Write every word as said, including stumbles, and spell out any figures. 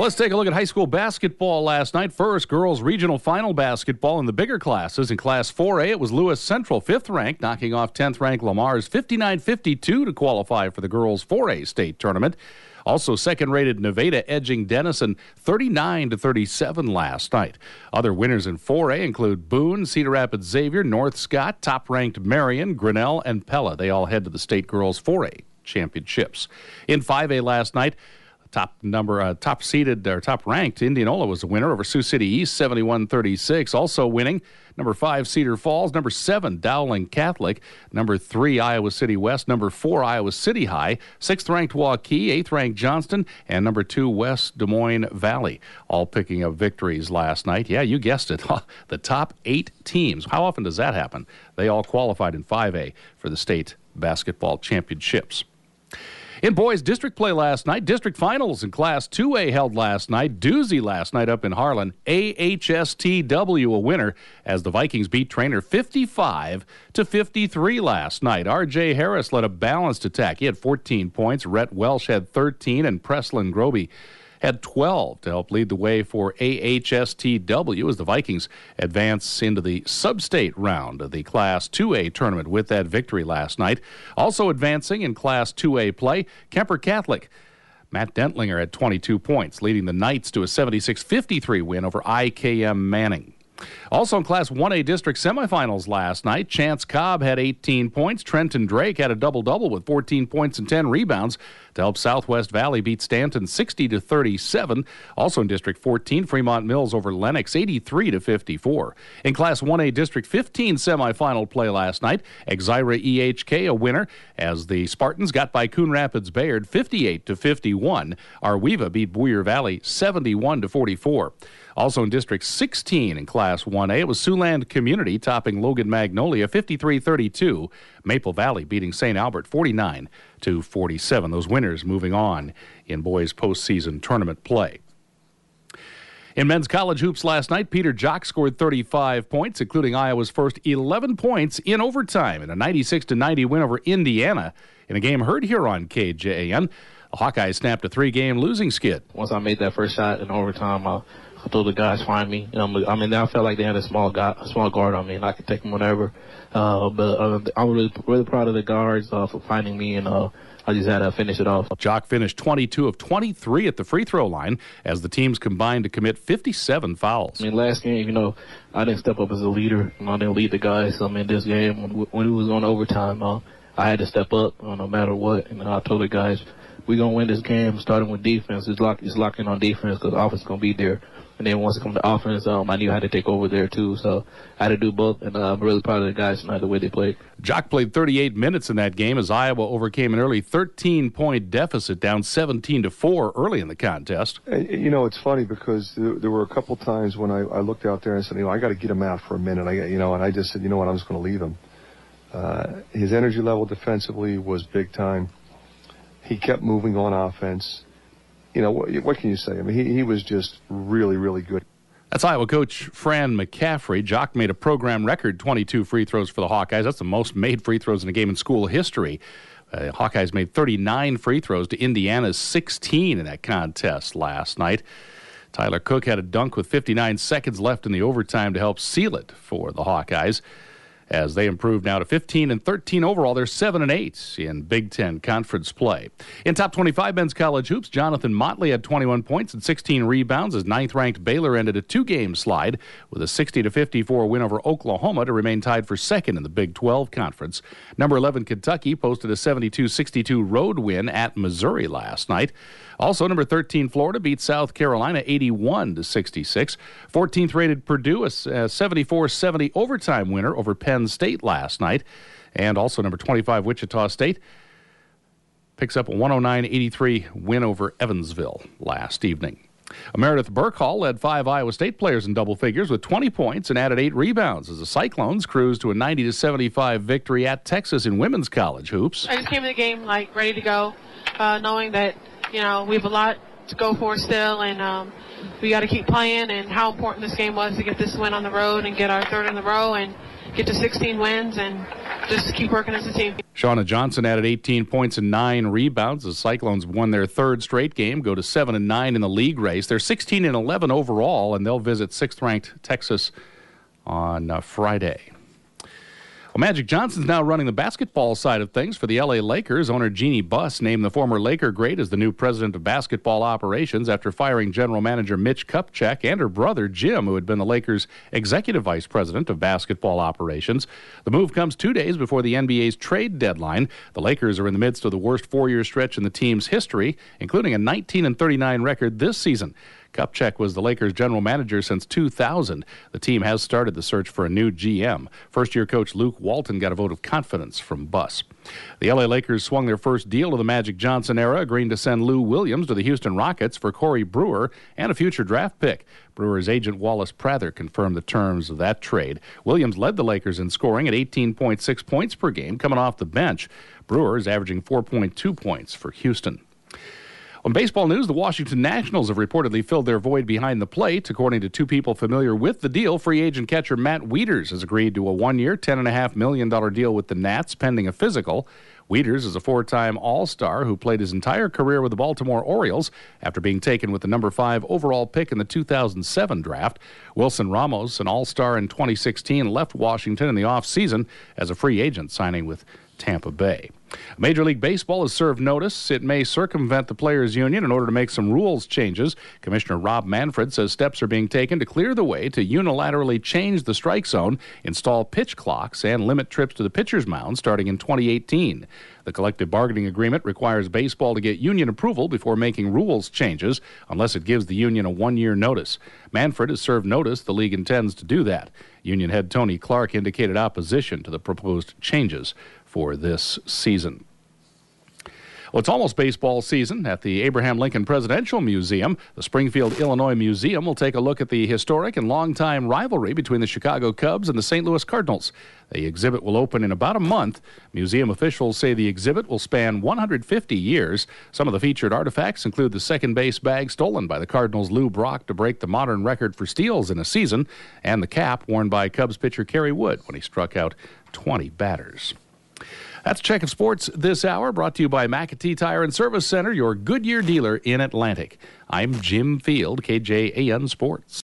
let's take a look at high school basketball last night. First, girls regional final basketball in the bigger classes. In Class four A, it was Lewis Central, fifth ranked, knocking off tenth ranked Lamar's fifty-nine fifty-two to qualify for the girls four A state tournament. Also, second-rated Nevada edging Denison thirty-nine to thirty-seven last night. Other winners in four A include Boone, Cedar Rapids Xavier, North Scott, top-ranked Marion, Grinnell, and Pella. They all head to the state girls four A championships. In five A last night, Top number, uh, top seeded or top ranked Indianola was a winner over Sioux City East, seventy-one thirty-six. Also winning, number five Cedar Falls, number seven Dowling Catholic, number three Iowa City West, number four Iowa City High, sixth ranked Waukee, eighth ranked Johnston, and number two West Des Moines Valley. All picking up victories last night. Yeah, you guessed it. The top eight teams. How often does that happen? They all qualified in five A for the state basketball championships. In boys district play last night, district finals in Class two A held last night. Doozy last night up in Harlan. A H S T W a winner as the Vikings beat Trainer fifty-five to fifty-three last night. R J Harris led a balanced attack. He had fourteen points. Rhett Welsh had thirteen, and Preslin Groby had twelve to help lead the way for A H S T W as the Vikings advance into the sub-state round of the Class two A tournament with that victory last night. Also advancing in Class two A play, Kemper Catholic. Matt Dentlinger had twenty-two points, leading the Knights to a seventy-six fifty-three win over I K M Manning. Also in Class one A district semifinals last night, Chance Cobb had eighteen points. Trenton Drake had a double-double with fourteen points and ten rebounds to help Southwest Valley beat Stanton sixty to thirty-seven. Also in District fourteen, Fremont Mills over Lennox eighty-three to fifty-four. In Class one A District fifteen semifinal play last night, Exira E H K a winner as the Spartans got by Coon Rapids Bayard fifty-eight to fifty-one. Arweva beat Boyer Valley seventy-one to forty-four. Also in District sixteen in Class one A, it was Siouxland Community topping Logan Magnolia fifty-three thirty-two. Maple Valley beating Saint Albert forty-nine to forty-seven. Those winners moving on in boys postseason tournament play. In men's college hoops last night, Peter Jock scored thirty-five points, including Iowa's first eleven points in overtime in a ninety-six to ninety win over Indiana in a game heard here on K J A N. The Hawkeyes snapped a three-game losing skid. Once I made that first shot in overtime, I I told the guys find me. You know, I mean, I felt like they had a small guy, a small guard on me, and I could take them whenever. Uh, but uh, I'm really, really proud of the guards uh, for finding me, and uh, I just had to finish it off. Jock finished twenty-two of twenty-three at the free throw line as the teams combined to commit fifty-seven fouls. I mean, last game, you know, I didn't step up as a leader. I didn't lead the guys. I mean, this game, when, when it was on overtime, uh, I had to step up uh, no matter what. And I told the guys, we're going to win this game starting with defense. It's, lock, it's locking on defense because the offense is going to be there. And then once it comes to offense, um, I knew I had to take over there, too. So I had to do both, and uh, I'm really proud of the guys tonight, the way they played. Jock played thirty-eight minutes in that game as Iowa overcame an early thirteen-point deficit, down seventeen to four early in the contest. You know, it's funny because there were a couple times when I, I looked out there and said, you know, I got to get him out for a minute. I, you know, and I just said, you know what, I'm just going to leave him. Uh, his energy level defensively was big time. He kept moving on offense. You know, what, what can you say? I mean, he, he was just really, really good. That's Iowa coach Fran McCaffrey. Jock made a program record twenty-two free throws for the Hawkeyes. That's the most made free throws in a game in school history. Uh, Hawkeyes made thirty-nine free throws to Indiana's sixteen in that contest last night. Tyler Cook had a dunk with fifty-nine seconds left in the overtime to help seal it for the Hawkeyes, as they improved now to fifteen and thirteen overall. They're seven and eight in Big Ten conference play. In top twenty-five men's college hoops, Jonathan Motley had twenty-one points and sixteen rebounds as ninth-ranked Baylor ended a two-game slide with a sixty to fifty-four win over Oklahoma to remain tied for second in the Big twelve conference. Number eleven Kentucky posted a seventy-two sixty-two road win at Missouri last night. Also, number thirteen Florida beat South Carolina eighty-one to sixty-six. fourteenth rated Purdue, a seventy-four seventy overtime winner over Penn State last night. And also number twenty-five Wichita State picks up a one oh nine eighty-three win over Evansville last evening. Meredith Burkhall led five Iowa State players in double figures with twenty points and added eight rebounds as the Cyclones cruised to a ninety to seventy-five victory at Texas in women's college hoops. I just came in the game like ready to go, uh, knowing that, you know, we have a lot to go for still, and um, we got to keep playing, and how important this game was to get this win on the road and get our third in a row and get to sixteen wins and just keep working as a team. Shauna Johnson added eighteen points and nine rebounds. The Cyclones won their third straight game, go to seven and nine in the league race. They're sixteen and eleven overall, and they'll visit sixth-ranked Texas on uh, Friday. Well, Magic Johnson's now running the basketball side of things for the L A Lakers. Owner Jeannie Buss named the former Laker great as the new president of basketball operations after firing general manager Mitch Kupchak and her brother Jim, who had been the Lakers' executive vice president of basketball operations. The move comes two days before the N B A's trade deadline. The Lakers are in the midst of the worst four-year stretch in the team's history, including a nineteen and thirty-nine record this season. Kupchak was the Lakers' general manager since two thousand. The team has started the search for a new G M. First-year coach Luke Walton got a vote of confidence from Buss. The L A Lakers swung their first deal of the Magic Johnson era, agreeing to send Lou Williams to the Houston Rockets for Corey Brewer and a future draft pick. Brewer's agent Wallace Prather confirmed the terms of that trade. Williams led the Lakers in scoring at eighteen point six points per game coming off the bench. Brewer is averaging four point two points for Houston. On baseball news, the Washington Nationals have reportedly filled their void behind the plate. According to two people familiar with the deal, free agent catcher Matt Wieters has agreed to a one-year, ten point five million dollars deal with the Nats pending a physical. Wieters is a four-time All-Star who played his entire career with the Baltimore Orioles after being taken with the number five overall pick in the two thousand seven draft. Wilson Ramos, an All-Star in twenty sixteen, left Washington in the offseason as a free agent, signing with Tampa Bay. Major League Baseball has served notice it may circumvent the Players Union in order to make some rules changes. Commissioner Rob Manfred says steps are being taken to clear the way to unilaterally change the strike zone, install pitch clocks, and limit trips to the pitcher's mound starting in twenty eighteen. The collective bargaining agreement requires baseball to get union approval before making rules changes, unless it gives the union a one-year notice. Manfred has served notice the league intends to do that. Union head Tony Clark indicated opposition to the proposed changes for this season. Well, it's almost baseball season at the Abraham Lincoln Presidential Museum. The Springfield, Illinois Museum will take a look at the historic and longtime rivalry between the Chicago Cubs and the Saint Louis Cardinals. The exhibit will open in about a month. Museum officials say the exhibit will span one hundred fifty years. Some of the featured artifacts include the second base bag stolen by the Cardinals' Lou Brock to break the modern record for steals in a season, and the cap worn by Cubs pitcher Kerry Wood when he struck out twenty batters. That's Checkin' Sports this hour, brought to you by McAtee Tire and Service Center, your Goodyear dealer in Atlantic. I'm Jim Field, K J A N Sports.